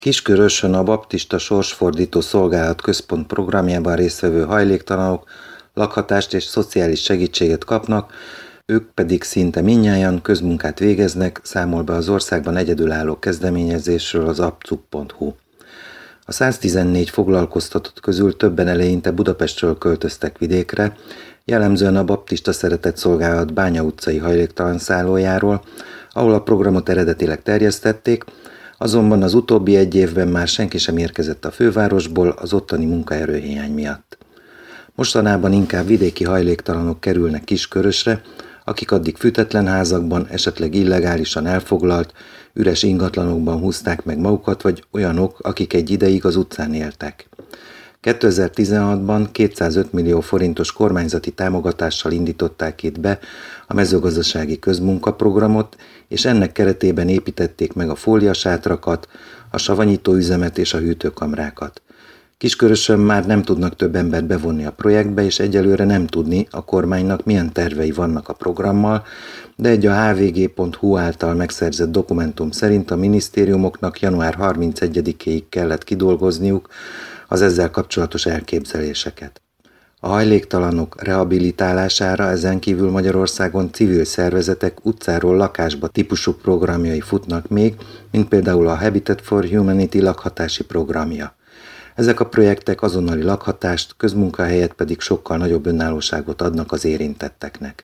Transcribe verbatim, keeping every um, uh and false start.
Kiskörösön a Baptista Sorsfordító Szolgálat Központ programjában résztvevő hajléktalanok lakhatást és szociális segítséget kapnak, ők pedig szinte mindnyájan közmunkát végeznek, számol be az országban egyedülálló kezdeményezésről az apcuk pont hu. A száztizennégy foglalkoztatott közül többen eleinte Budapestről költöztek vidékre, jellemzően a Baptista Szeretetszolgálat Bánya utcai hajléktalan szállójáról, ahol a programot eredetileg terjesztették, azonban az utóbbi egy évben már senki sem érkezett a fővárosból az ottani munkaerőhiány miatt. Mostanában inkább vidéki hajléktalanok kerülnek Kiskörösre, akik addig fűtetlen házakban, esetleg illegálisan elfoglalt, üres ingatlanokban húzták meg magukat, vagy olyanok, akik egy ideig az utcán éltek. kétezer-tizenhatban kétszázöt millió forintos kormányzati támogatással indították itt be a mezőgazdasági közmunkaprogramot, és ennek keretében építették meg a fóliasátrakat, a savanyítóüzemet és a hűtőkamrákat. Kiskörösön már nem tudnak több embert bevonni a projektbe, és egyelőre nem tudni a kormánynak milyen tervei vannak a programmal, de egy a há vé gé pont hu által megszerzett dokumentum szerint a minisztériumoknak január harmincegyedikéig kellett kidolgozniuk az ezzel kapcsolatos elképzeléseket. A hajléktalanok rehabilitálására ezen kívül Magyarországon civil szervezetek utcáról lakásba típusú programjai futnak még, mint például a Habitat for Humanity lakhatási programja. Ezek a projektek azonnali lakhatást, közmunkahelyet pedig sokkal nagyobb önállóságot adnak az érintetteknek.